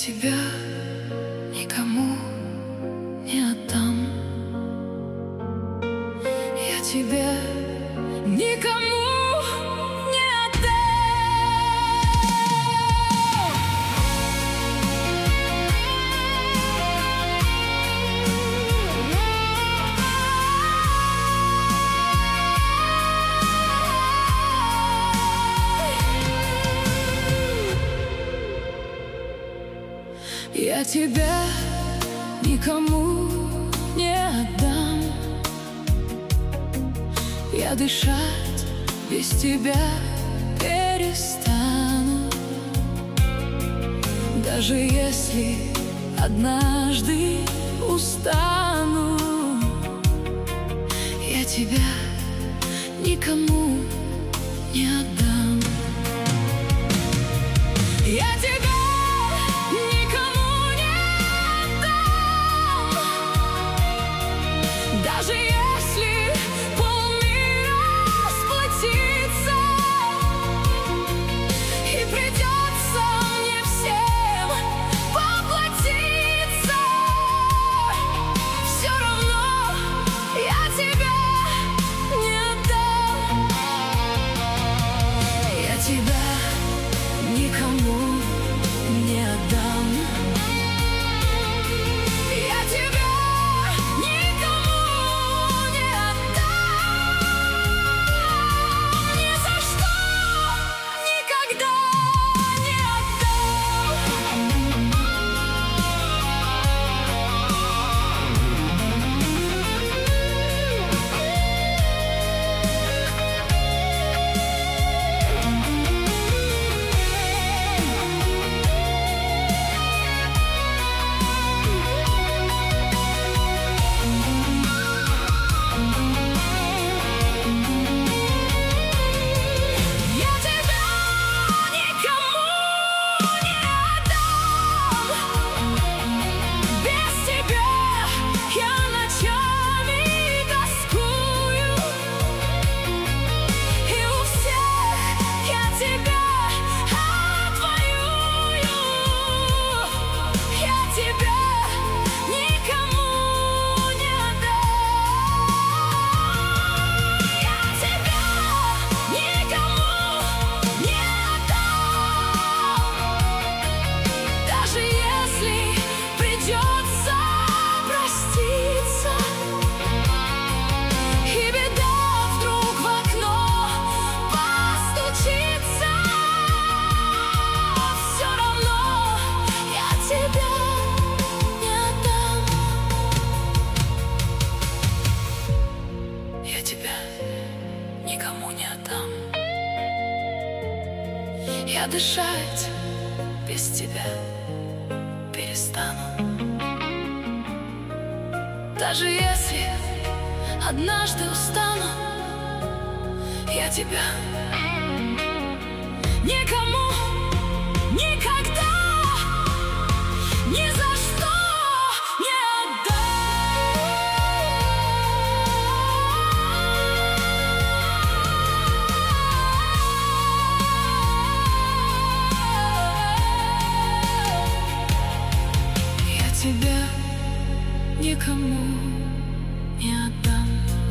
тебя никому не отдам. Я тебя никому не отдам. Я тебя никому не отдам. Я дышать без тебя перестану. Даже если однажды устану, я тебя никому не отдам. Я тебя никому не отдам. Даже если полмира сплотится и придется мне всем поплатиться, все равно я тебя не отдам. Я тебя никому не отдам. Я тебя никому не отдам. Ни за что, никогда не никому не отдам. Я дышать без тебя перестану. Даже если однажды устану, я тебя никому никогда ни за что не отдам. Я тебя никому не отдам.